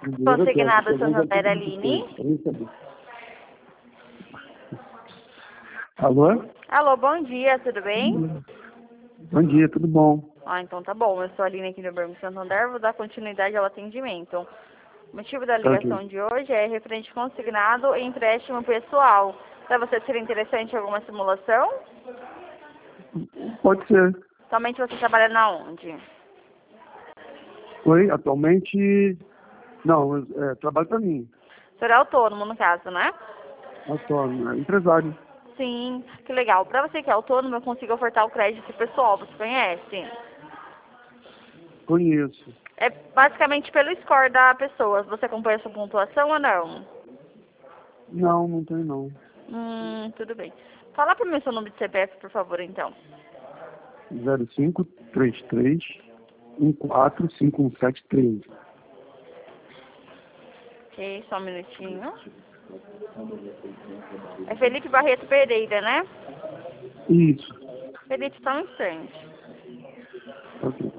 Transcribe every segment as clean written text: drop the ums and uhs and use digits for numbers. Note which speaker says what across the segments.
Speaker 1: Consignado Santander, Aline.
Speaker 2: Alô?
Speaker 1: Alô, bom dia, tudo bem?
Speaker 2: Bom dia, tudo bom?
Speaker 1: Então tá bom. Eu sou a Aline aqui do Banco Santander, vou dar continuidade ao atendimento. O motivo da
Speaker 2: Tá
Speaker 1: ligação
Speaker 2: aqui.
Speaker 1: de hoje é referente consignado e empréstimo pessoal. Para você seria interessante alguma simulação?
Speaker 2: Pode ser.
Speaker 1: Somente você trabalha na onde?
Speaker 2: Oi, atualmente... Não, trabalho para mim.
Speaker 1: O senhor é autônomo, no caso, né?
Speaker 2: Autônomo, empresário.
Speaker 1: Sim, que legal. Para você que é autônomo, eu consigo ofertar o crédito pessoal, você conhece?
Speaker 2: Conheço.
Speaker 1: É basicamente pelo score da pessoa. Você acompanha a sua pontuação ou não?
Speaker 2: Não, não tem não.
Speaker 1: Tudo bem. Fala para mim seu número de CPF, por favor, então.
Speaker 2: 0533 145173.
Speaker 1: Ok, só um minutinho. É Felipe Barreto Pereira, né?
Speaker 2: Isso.
Speaker 1: Felipe, só um instante.
Speaker 2: Ok.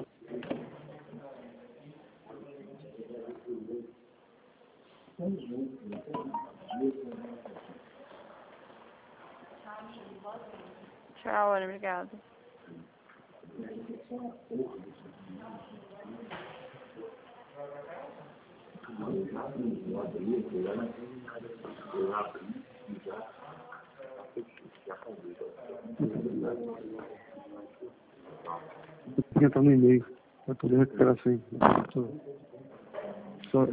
Speaker 1: Tchau, Ana, obrigada.
Speaker 2: Eu tenho que entrar no e-mail para poder recuperar assim. Só,